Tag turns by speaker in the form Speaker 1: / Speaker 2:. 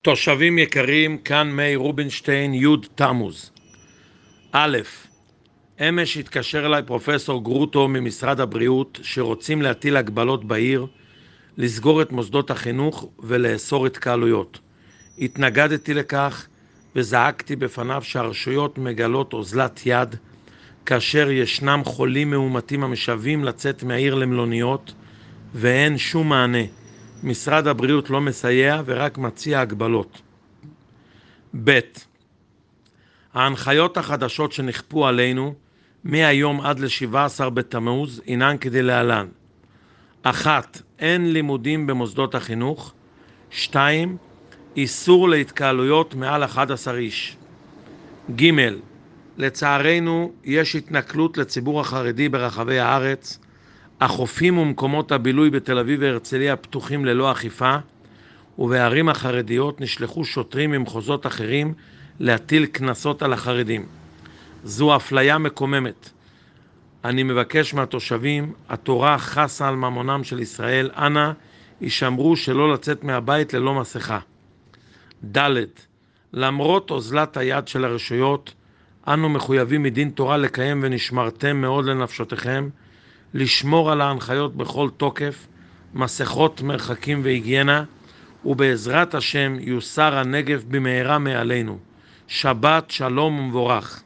Speaker 1: תושבים יקרים, כאן מאיר רובינשטיין, י' תמוז. א', אמש התקשר אליי פרופסור גרוטו ממשרד הבריאות שרוצים להטיל הגבלות בעיר, לסגור את מוסדות החינוך ולאסור התקהלויות. התנגדתי לכך וזעקתי בפניו שהרשויות מגלות אוזלת יד כאשר ישנם חולים מאומתים המשוועים לצאת מהעיר למלוניות ואין שום מענה. משרד הבריאות לא מסייע ורק מציע הגבלות. ב', ההנחיות החדשות שנכפו עלינו מהיום עד ל-17 בתמוז אינן כדלהלן: 1. אין לימודים במוסדות החינוך. 2. איסור להתקהלויות מעל 11 איש. ג', לצערנו יש התנכלות לציבור החרדי ברחבי הארץ. החופים ומקומות הבילוי בתל אביב והרצליה פתוחים ללא אכיפה, ובערים החרדיות נשלחו שוטרים ממחוזות אחרים להטיל קנסות על החרדים. זו אפליה מקוממת. אני מבקש מהתושבים, התורה חסה על ממונם של ישראל, אנא ישמרו שלא לצאת מהבית ללא מסכה. ד', למרות אוזלת היד של הרשויות, אנו מחויבים מדין תורה לקיים ונשמרתם מאוד לנפשותיכם, לשמור על ההנחיות בכל תוקף, מסכות, מרחקים והיגיינה, ובעזרת השם יוסר הנגף במהרה מעלינו. שבת שלום ומבורך.